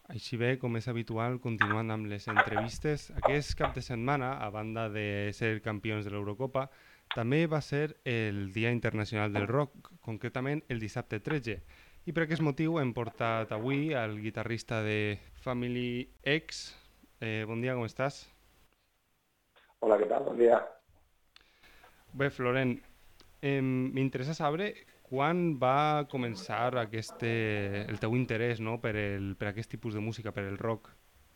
Així bé, com és habitual, continuant amb les entrevistes, aquest cap de setmana, a banda de ser campions de l'Eurocopa, també va ser el Dia Internacional del Rock, concretament el dissabte 13. I per aquest motiu hem portat avui al guitarrista de Family X. Bon dia, com estàs? Hola, ¿qué tal? Buen día. Bé, Florent, m'interessa saber quan va començar el teu interès, no, per aquest tipus de música, per el rock.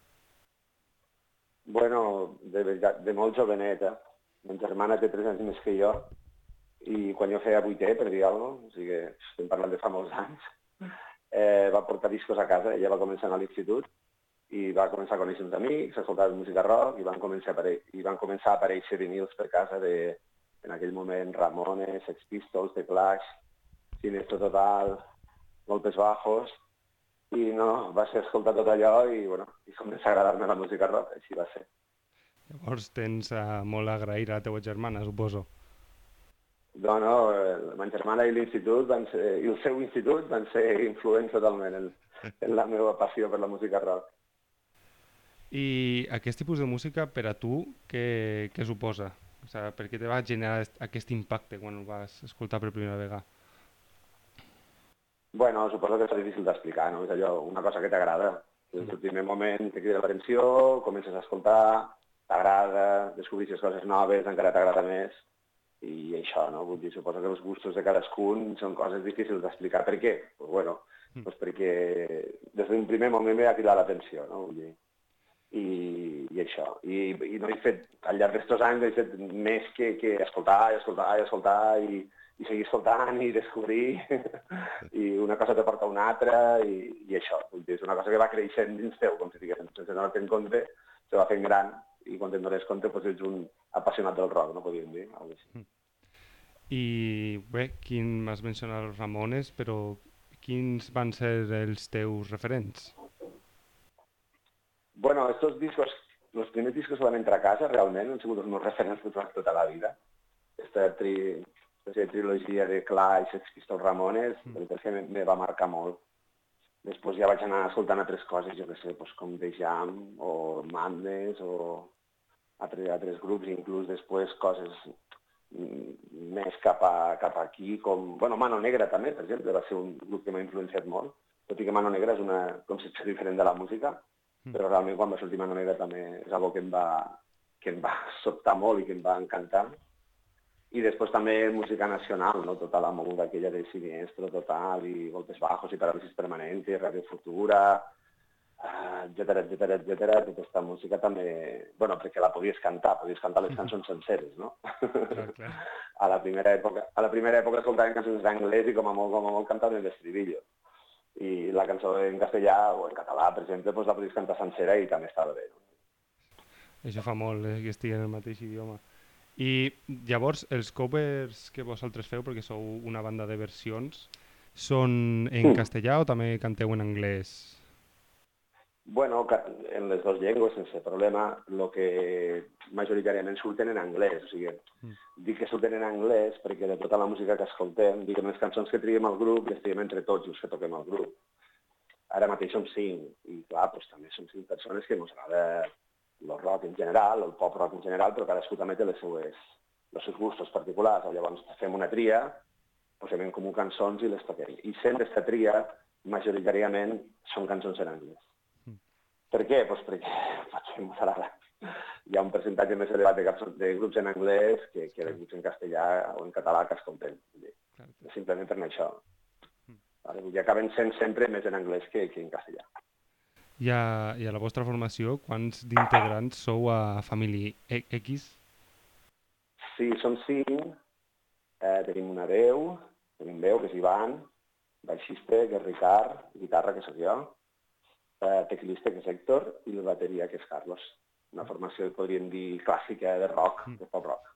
Bueno, de molt jovenet, eh? Ma germana té 3 anys més que jo i quan jo feia vuitè, per dir alguna cosa, o sigui que estem parlant de fa molts anys, va portar discos a casa. Ella va començar a l'institut i va començar a conèixer uns amics, a escoltar música rock i van començar a aparèixer vinils per casa en aquell moment, Ramones, Sex Pistols, The Clash, Sinestro Total, Golpes Bajos, i no, va ser escoltar tot allò i, bueno, i començar a agradar-me la música rock, així va ser. Llavors tens molt a agrair a la teva germana, suposo. No, no, ma germana i l'institut i el seu institut van ser influents totalment en la meva passió per la música rock. I aquest tipus de música, per a tu, què suposa? O sigui, per què te va generar aquest impacte quan el vas escoltar per primera vegada? Bueno, suposo que és difícil d'explicar, no? És allò, una cosa que t'agrada. Des del primer moment te crida l'atenció, comences a escoltar, t'agrada, descobris coses noves, encara t'agrada més, i això, no? Vull dir, suposo que els gustos de cadascun són coses difícils d'explicar. Per què? Pues bueno, Mm. pues perquè des d'un primer moment m'ha cridat l'atenció, no? Vull dir, i això. I no he fet, al llarg d'estos anys, he fet més que escoltar i escoltar i escoltar i seguir escoltant i descobrir i una cosa te porta a una altra i això. Vull dir, és una cosa que va creixent dins teu, com si diguéssim, sense donar-te en compte, se va fent gran i quan te'n dones compte doncs ets un apassionat del rock, no podríem dir, algo així. I bé, m'has mencionat els Ramones, però quins van ser els teus referents? Bueno, estos discos, los primers discos que van entrar a casa realment han sigut els meus referents de tota la vida. Aquesta trilogia de Clash, Sex Pistols, Ramones, Mm. la veritat és que me va marcar molt. Després ja vaig anar escoltant altres coses, jo què sé, doncs com The Jam o Madness o altres grups, inclús després coses més cap aquí, com... Bueno, Mano Negra també, per exemple, va ser un grup que m'ha influenciat molt, tot i que Mano Negra és una concepció diferent de la música, Mm. però realment quan va sortir Mano Negra també és algo que em va sobtar molt i que em va encantar. I després també música nacional, no? Tota la moguda aquella de Siniestro Total i Golpes Bajos i Parálisis Permanente, Radio Futura, etcètera, etcètera, etcètera. Tota aquesta música també... Bueno, perquè la podies cantar les cançons senceres, no? Clar, clar. A la primera època escoltaven cançons en anglès i com a molt cantaven l'estribillo. I la cançó en castellà o en català, per exemple, doncs la podies cantar sencera i també estava bé. No? Això fa molt, que estigui en el mateix idioma. I llavors, els covers que vosaltres feu, perquè sou una banda de versions, són en castellà o també canteu en anglès? Bueno, en les dues llengües, sense problema, el que majoritàriament surten en anglès. O sigui, Mm. dic que surten en anglès perquè de tota la música que escoltem, diguem, les cançons que triem al grup les triem entre tots els que toquem al grup. Ara mateix som 5, i clar, doncs també som 5 persones que ens agrada el rock en general, el pop rock en general, però cadascú també té els seus gustos particulars. Llavors fem una tria, posem en comú cançons i les toquem. I sent aquesta tria, majoritàriament són cançons en anglès. Mm. Per què? Doncs perquè potser ens agrada. Hi ha un percentatge més elevat de grups en anglès que de Clar, grups en castellà o en català que escoltem. clar, clar. Simplement per això. Mm. Vale? Vull dir, acaben sent sempre més en anglès que en castellà. I a la vostra formació, quants d'integrants sou a Family X? Sí, som 5, tenim una veu, que és Ivan, baixista, que és Ricard, guitarra, que sóc jo, teclista, que és Héctor, i la bateria, que és Carlos. Una formació, podríem dir, clàssica de rock, Mm. de pop rock.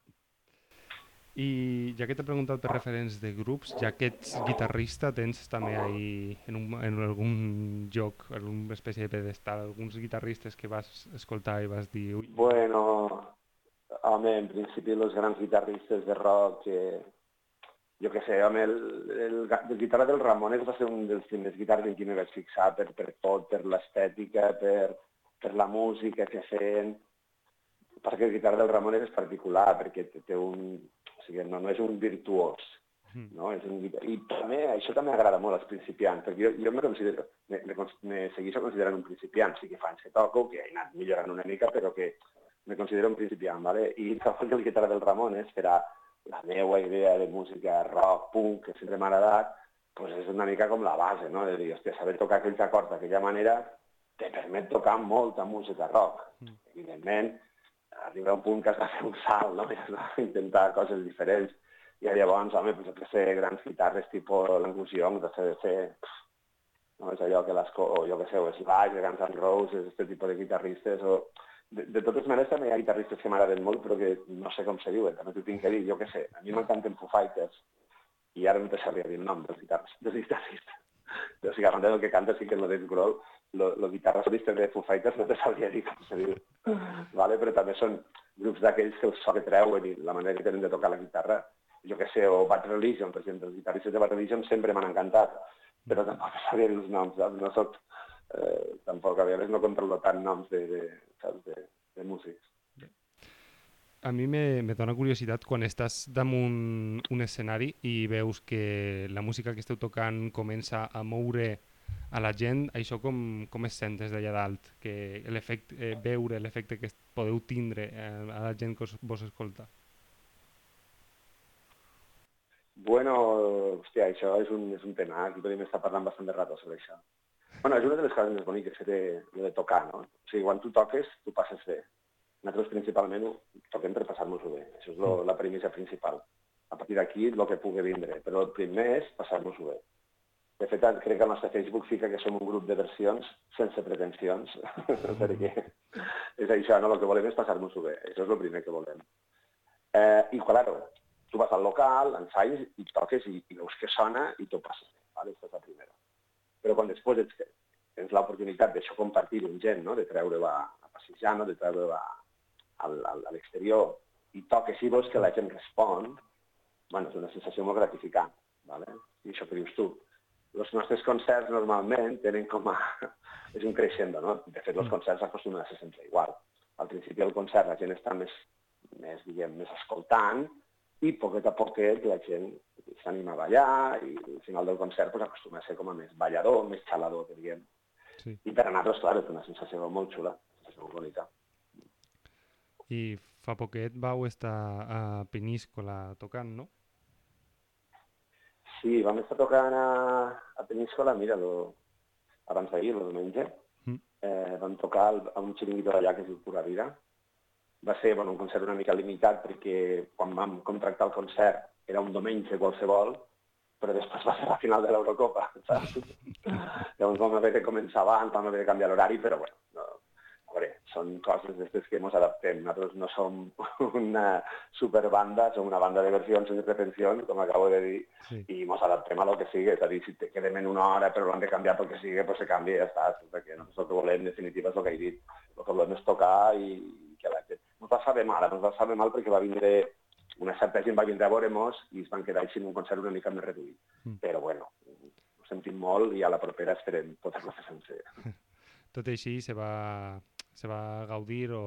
I ja que t'he preguntat per referents de grups, ja que ets guitarrista, tens també ahí en algun joc, en alguna espècie de pedestal, alguns guitarristes que vas escoltar i vas dir, ui, Bueno, home, en principi, els grans guitarristes de rock jo què sé, home, el guitarra del Ramones va ser un dels primers guitarres en qui m'hi vaig fixar per tot, per l'estètica, per la música que feien, perquè el guitarra del Ramones és particular, perquè té un... O sigui, no és un virtuós, no? I també, això també agrada molt als principiants, perquè jo me considero, me segueixo considerant un principiant, sí que fa anys que toco, que he anat millorant una mica, però que me considero un principiant, ¿vale? I el guitarra del Ramones, per a la meva idea de música rock, punk, que sempre m'ha agradat, pues és una mica com la base, no? De dir, hòstia, saber tocar aquells acords d'aquella manera te permet tocar molta música rock. Evidentment, arriba un punt que has de fer un salt, no? I has d'intentar coses diferents. I llavors, home, pues, que ser grans guitarres tipus l'Angus Young, de fer no? És allò que o jo què sé, o Slash, Guns N' Roses, aquest tipus de guitarristes, o... De totes maneres, també hi ha guitarristes que m'agraden molt, però que no sé com se diuen, també t'ho tinc que dir, jo què sé. A mi m'encanten Foo Fighters, i ara no te sabria dir el nom dels guitarristes. O sigui, a banda del que canta sí que és el Dave Grohl, el guitarra solista de Foo Fighters no te sabria dir com se diu. Vale? Però també són grups d'aquells que el so que treuen i la manera que tenen de tocar la guitarra, jo què sé, o Bad Religion, per exemple, els guitarristes de Bad Religion sempre m'han encantat, però tampoc sabria dir els noms, saps? No soc... tampoc a vegades no controlo tant noms de músics. A mi me dona curiositat quan estàs damunt un escenari i veus que la música que esteu tocant comença a moure a la gent, això com es sent des d'allà dalt? Que veure l'efecte que podeu tindre a la gent que vos escolta? Bueno, hòstia, això és un tema, aquí podem estar parlant bastant de rato sobre això. Bueno, és una de les coses més boniques que té de tocar, no? O sigui, quan tu toques, tu passes bé. Nosaltres principalment toquem per passar-nos-ho bé. Això és la premissa principal. A partir d'aquí, el que pugui vindre. Però el primer és passar-nos-ho bé. De fet, crec que al nostre Facebook fica que som un grup de versions sense pretensions, perquè és això, no? El que volem és passar-nos-ho bé. Això és el primer que volem. I, claro, tu vas al local, ensaies i toques i veus que sona i t'ho passes bé. Vale? Això és la primera. Però quan després tens l'oportunitat d'això compartir amb gent, no? De treure-ho a passejar, no? De treure-ho a l'exterior i toques i veus que la gent respon, bueno, és una sensació molt gratificant. ¿Vale? I això que dius tu. Els nostres concerts normalment tenen com a... és un creixendo, no? De fet, els concerts acostumen a ser sempre igual. Al principi del concert la gent està més escoltant i poquet a poquet la gent s'anima a ballar i al final del concert pues, acostuma a ser com a més ballador, més xalador, diríem. Sí. I per a nosaltres, clar, és una sensació molt xula, una sensació molt bonica. I fa poquet vau estar a Peníscola tocant, no? Sí, vam estar tocant a Peníscola, mira, abans d'ahir, el diumenge. Vam tocar a un xiringuito d'allà que es diu Pura Vida. Va ser un concert una mica limitat perquè quan vam contractar el concert era un diumenge qualsevol, però després va ser la final de l'Eurocopa, saps? Llavors vam haver de començar abans, vam haver de canviar l'horari, però bueno, a veure, són coses d'aquestes que ens adaptem. Nosaltres no som una superbanda, som una banda de versions sense pretensions, com acabo de dir, sí. I ens adaptem a lo que sigui, és a dir, si quedem en una hora però l'hem de canviar pel que sigui, doncs se canvia i ja està, perquè nosaltres el que volem, en definitiva, és el que he dit. El que volem és tocar i que la gent... Ens va saber mal perquè va vindre una certa gent va vindre a veure-nos i es van quedar així en un concert una mica més reduït. Però bueno, ho sentim molt i a la propera esperem poder-lo fer sencer. Tot així se va gaudir o...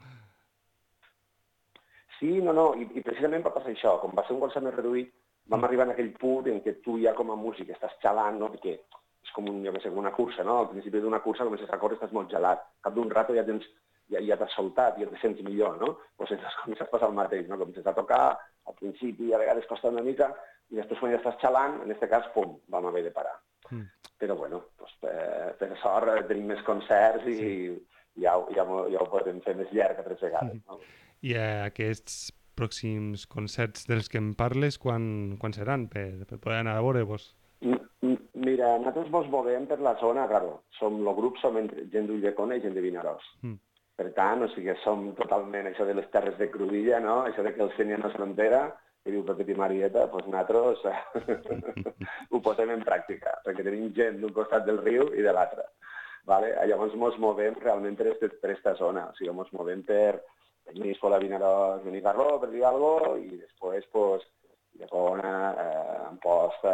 Sí, no, i precisament va passar això. Com va ser un concert més reduït, vam arribar en aquell punt en què tu ja com a músic estàs xalant, no? Perquè és com una cursa, no? Al principi d'una cursa comences a córrer, estàs molt gelat. Al cap d'un rato ja t'has soltat, ja te sents millor, no? Doncs comença a passar el mateix, no? Comences a tocar, al principi a vegades costa una mica, i després quan ja estàs xalant, en aquest cas, pum, vam haver de parar. Però bueno, doncs, per sort tenim més concerts i ja ho podem fer més llarg altres vegades. No? I aquests pròxims concerts dels que em parles, quan seran, per poder anar a veure-vos? Mira, nosaltres ens movem per la zona, claro, som el grup, som gent d'Ulldecona i gent de Vinaròs. Per tant, o sigui, som totalment això de les terres de Crudilla, no? Això de que el Senya no és frontera, que diu Pepet i Marieta, doncs nosaltres ho posem en pràctica, perquè tenim gent d'un costat del riu i de l'altre. Vale? Llavors ens movem realment per aquesta zona, o sigui, ens movem per Peníscola, Vinaròs, Benicarló, per dir alguna cosa, i després pues, Llecona, Amposta...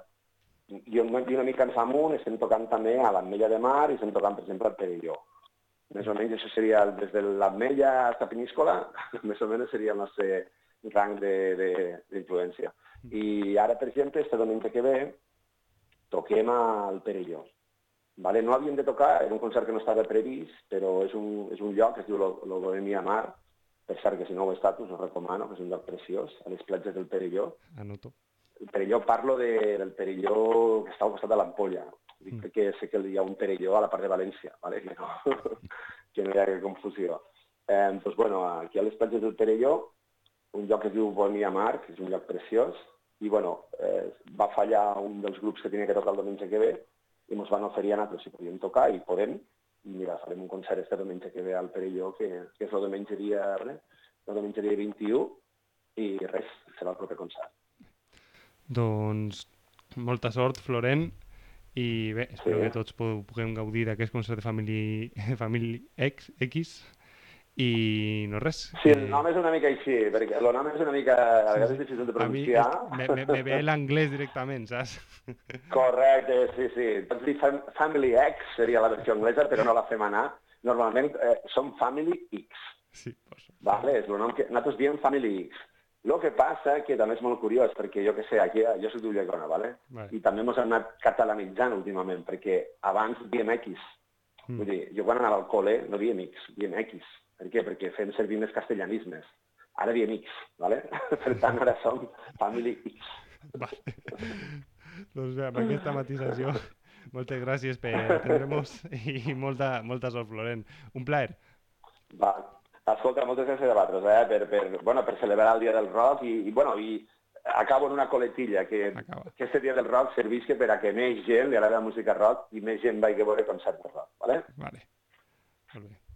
I una mica ens amunt estem tocant també a l'Ametlla de Mar i estem tocant, per exemple, al Perelló. Més o menys això seria des de l'Ametlla a Peníscola, més o menys seria el nostre rang d'influència. I ara, per exemple, este diumenge que ve, toquem al Perelló. Vale? No havíem de tocar, era un concert que no estava previst, però és un lloc que es diu lo Bohemia Mar, per cert que si no ho he estat us ho recomano, que és un lloc preciós, a les platges del Perelló. Anoto. El Perelló, parlo del Perelló que està al costat de l'Ampolla. Dic perquè sé que hi ha un Perelló a la part de València, ¿vale? que no hi ha confusió. Doncs, bueno, aquí a les platges del Perelló, un lloc que es diu Bohemia Mar, que és un lloc preciós, i bueno, va fallar un dels grups que tenia que tocar el diumenge que ve, i ens van oferir a nosaltres si podíem tocar, i podem, i mira, farem un concert este diumenge que ve al Perelló, que és el diumenge dia 21, i res, serà el proper concert. Doncs molta sort, Florent, i bé, espero que tots puguem gaudir d'aquest concert de Family X, i no res. Sí, el nom és una mica així, perquè el nom és una mica, a vegades és difícil de pronunciar. A mi me ve l'anglès directament, saps? Correcte, sí. Pots dir Family X, seria la versió anglesa, però no la fem anar. Normalment som Family X. Sí, pues. Vale, és el nom que nosaltres diem Family X. El que passa, que també és molt curiós, perquè jo que sé, aquí jo soc d'Ulldecona, vale? I també ens hem anat catalanitzant últimament, perquè abans diem X. Vull dir, jo quan anava al col·le no diem X, diem X. Per què? Perquè fem servir més castellanismes. Ara diem X, vale? Per tant, ara som Family X. Vale. Doncs bé, amb aquesta matisació, moltes gràcies per atendre-nos i molta sort, Florent. Un plaer. Va. Escolta, moltes gràcies a vosaltres, per celebrar el Dia del Rock i acabo en una coletilla, que aquest Dia del Rock servisca per a que més gent li agrada la música rock i més gent vagi a veure concerts de rock, ¿vale? Vale. Molt bé.